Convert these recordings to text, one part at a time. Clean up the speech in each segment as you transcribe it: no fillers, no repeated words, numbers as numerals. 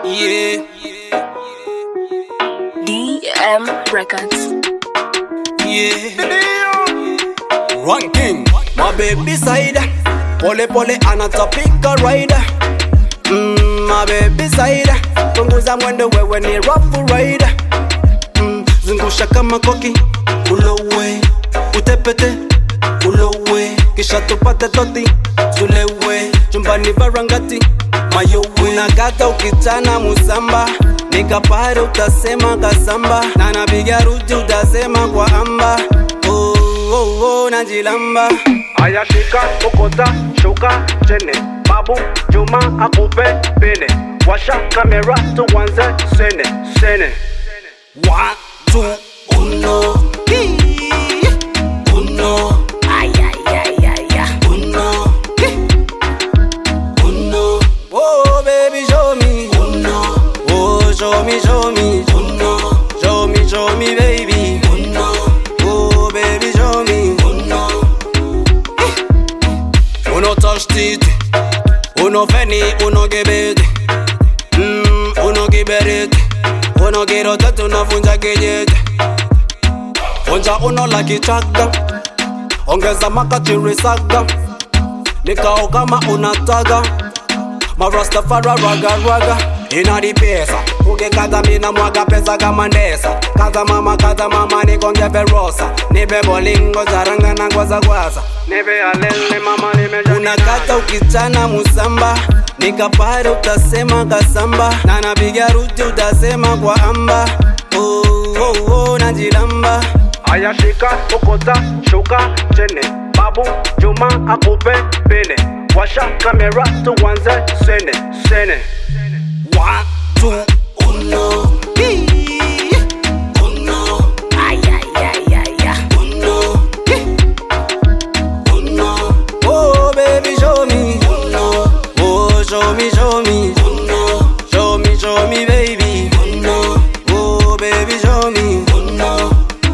Yeah. DM Records. Yeah. Ranking. My baby side. Pole pole anatapika rider. My baby side. Punguza mwendo wewe ni rough rider. Zungusha kama koki. Ulowe. Utepete. Ulowe. Kisha tupate toti. Tulewe. Chumbani varangati. Mayowe. Unagata ukitana musamba. Nikapare utasema kasamba. Na napiga ruti utasema kwa amba. Oh oh oh najilamba. Aya shika ukota shuka chene. Babu Juma akupe pene. Washa kamera tuanze sene sene. 1, 2, 1. Uno. Ay, ay, ay, ay, ay. Uno. Uno. Oh baby show me. Uno. Oh show me, show me. Uno. Show me baby. Uno. Oh baby show me. Uno. Uno touch titi. Uno feni, uno gebete. Uno kiberete. Uno kirotete, unafunja kijete. Onja uno laki chaka. Ongeza makachiri saga. Nikao kama unataga. Marastafara raga raga. Ina di pesa. Ukikata mina mwaga pesa kama ndesa. Kaza mama nikonge verosa. Nipe bolingo zaranga na gwaza gwaza. Nipe alele mama nimeja. Unakata ukitana musamba. Nikapare utasema kasamba. Na napiga ruti utasema kwa amba. Oh oh oh najilamba. Aya shika ukota shuka chene. Babu Juma akupe pene. Washa kamera tuanze sene sene. 1, 2, 1. Uno. Ay, ay, ay, ay, ay. Uno. Uno. Oh baby show me. Uno. Oh show me, show me. Uno. Show me baby. Uno. Oh baby show me. Uno.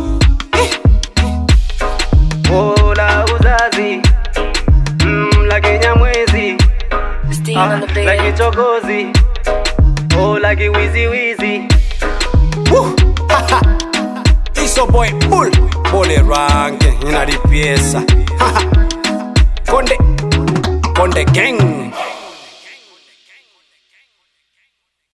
Oh la uzazi. Like nyamwezi. Steve on the Like bed. chokozi. Oh like wheezy wheezy. Woo. It's your boy Bull. Bole ranking. Ina di pieza. Konde gang.